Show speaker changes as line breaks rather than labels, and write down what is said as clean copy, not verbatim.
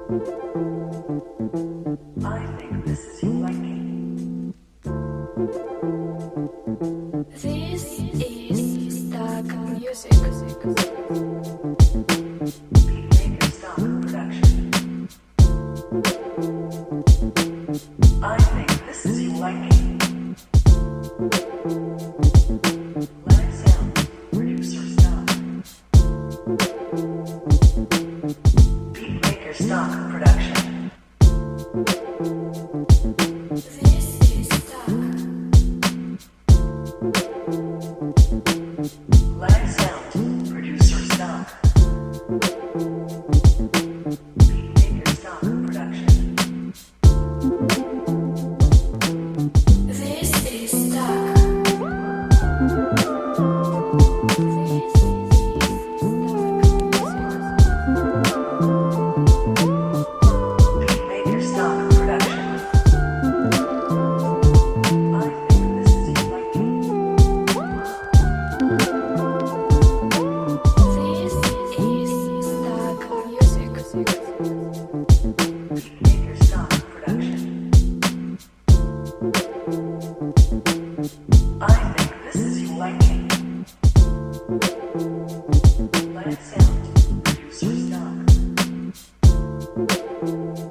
I think this is you liking.
This is Stuck Music.
Beatmaker Stock Production. I think this is you liking. Live sound, producer stock. Beatmaker Stock Production.
This is Stuck.
Live sound, producer stock. Beatmaker Stock Production.
This is Stuck.
Beatmaker Stock Production. I think this is you liking.
This is Stuck Music.
Beatmaker Stock Production. I think this is you liking. Live sound, producer stock.